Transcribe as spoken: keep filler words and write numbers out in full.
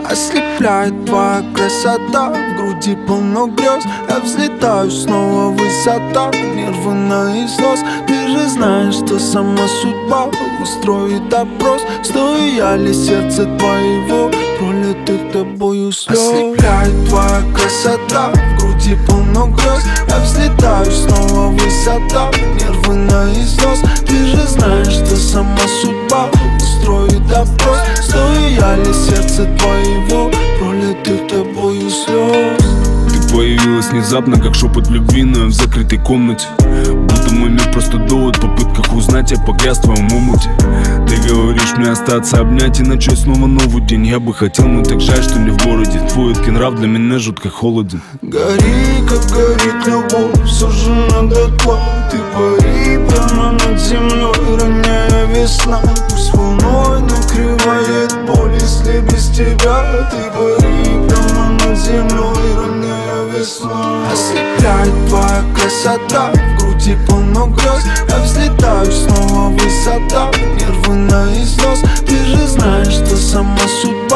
Ослепляет твоя красота, в груди полно грез. Я взлетаю снова в высота, нервы на износ. Ты же знаешь, что сама судьба устроит допрос. Стою я ли сердце твоего, пролитых тобою слез. Ослепляет твоя красота, в груди полно грез. Я взлетаю снова в высота, нервы на износ. Ты же знаешь, что сама судьба устроит допрос. Стою я ли сердце твоего, пролитых тобою слез. Ты появилась внезапно, как шепот любви, но я в закрытой комнате. Будто мой мир просто довод в попытках узнать, я погряз в твоем омуте. Ты говоришь мне остаться, обнять и начать снова новый день. Я бы хотел, но так жаль, что не в городе. Твой эткий нрав для меня жутко холоден. Гори, как горит любовь, все же надо тла. Ты пари прямо над землей, роняя весна. Пусть волной накрывает боль, если без тебя. Ты пари прямо над землей, роняя весна. Ослепляет твоя красота, в груди полно грез. Я взлетаю снова в высота, нервы на износ. Ты же знаешь, что сама судьба